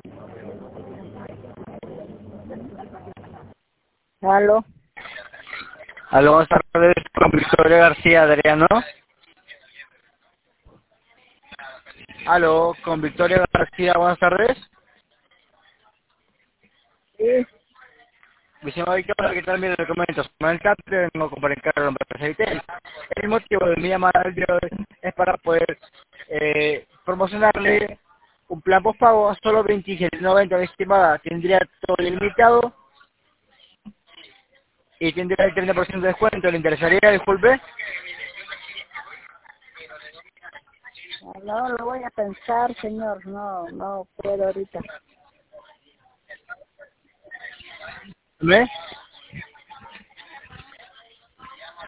Aló. Aló, buenas tardes, con Victoria García Adriano. Aló, con Victoria García, buenas tardes. Sí. Mi señora Victoria, ¿qué tal? Mire, le comento, soy el CAP, vengo a comprar en carro en empresa Vitel. El motivo de mi llamada el día de hoy es para poder promocionarle un plan postpago a solo 27.90, mi estimada. Tendría todo ilimitado y tendría el 30% de descuento. ¿Le interesaría? Disculpe. No, lo voy a pensar, señor. No puedo ahorita. ¿Me?